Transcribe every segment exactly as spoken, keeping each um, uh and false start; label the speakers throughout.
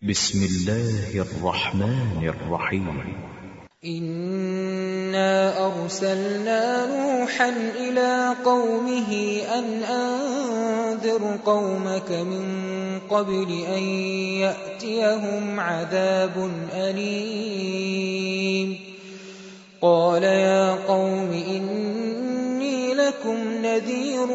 Speaker 1: بسم الله الرحمن الرحيم.
Speaker 2: إنا أرسلنا نوحا إلى قومه أن أنذر قومك من قبل أن يأتيهم عذاب أليم. قال يا قوم إني لكم نذير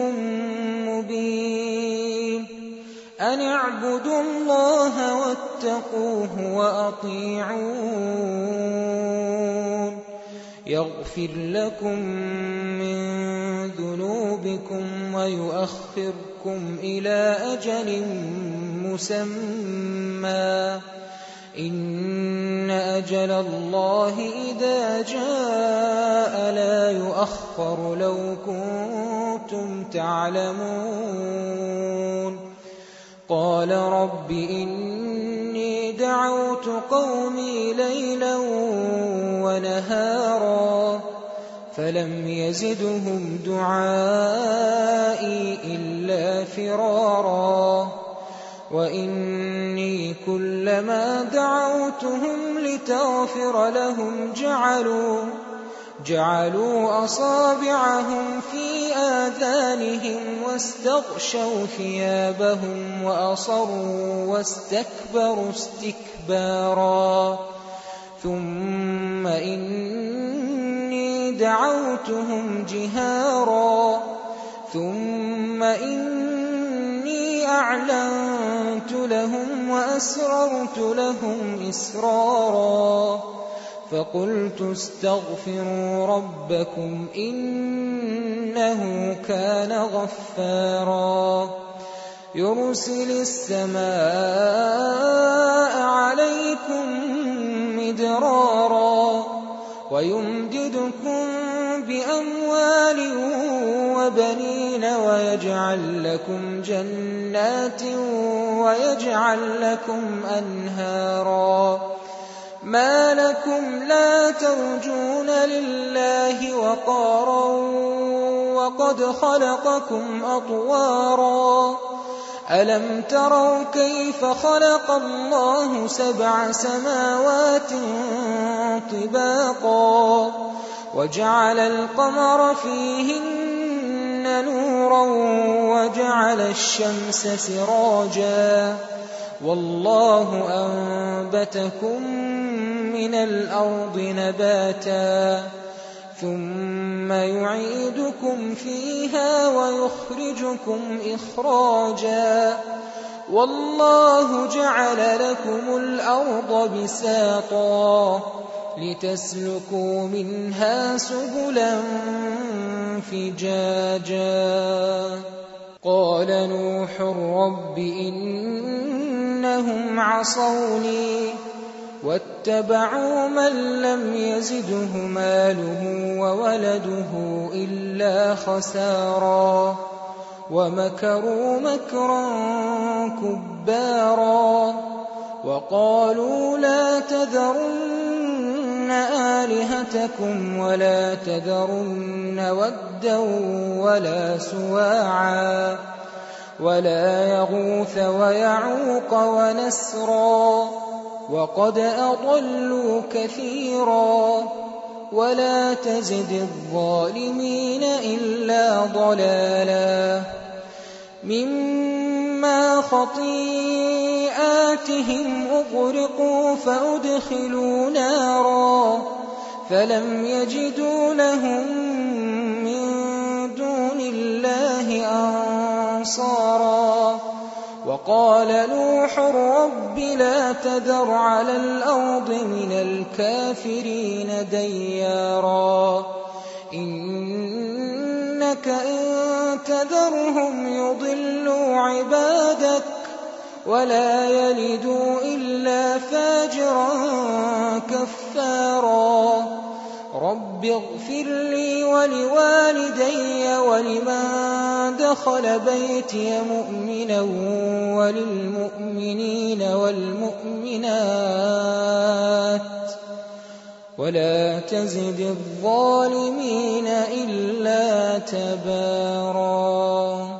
Speaker 2: مبين أن اعبدوا الله واتقوه وأطيعون يغفر لكم من ذنوبكم ويؤخركم إلى أجل مسمى إن أجل الله إذا جاء لا يؤخر لو كنتم تعلمون. قال رب إني دعوت قومي ليلا ونهارا فلم يزدهم دعائي إلا فرارا وإني كلما دعوتهم لتغفر لهم جعلوا جعلوا أصابعهم في آذانهم واستغشوا ثيابهم وأصروا واستكبروا استكبارا ثم إني دعوتهم جهارا ثم إني أعلنت لهم وأسررت لهم إسرارا فقلت استغفروا ربكم إنه كان غفارا يرسل السماء عليكم مدرارا ويمددكم بأموال وبنين ويجعل لكم جنات ويجعل لكم أنهارا ما لكم لا ترجون لله وقارا وقد خلقكم أطوارا ألم تروا كيف خلق الله سبع سماوات طباقا وجعل القمر فيهن نورا وجعل الشمس سراجا والله أنبتكم من الأرض نباتا ثم يعيدكم فيها ويخرجكم إخراجا والله جعل لكم الأرض بساطا لتسلكوا منها سبلا فجاجا قال نوح رب إنهم عصوني واتبعوا من لم يزده ماله وولده إلا خسارا ومكروا مكرا كبارا وقالوا لا تذرن آلهتكم ولا تذرن ودا ولا سواعا ولا يغوث ويعوق ونسرا وقد أضلوا كثيرا ولا تزد الظالمين إلا ضلالا مما خطيئاتهم أغرقوا فأدخلوا نارا فلم يجدوا لهم من دون الله أنصارا وقال نوح رب لا تذر على الأرض من الكافرين ديارا إنك إن تذرهم يضلوا عبادك ولا يلدوا إلا فاجرا كفارا رب اغفر لي ولوالدي ولمن دخل بيتي مؤمنا وللمؤمنين والمؤمنات ولا تزد الظالمين إلا تبارا.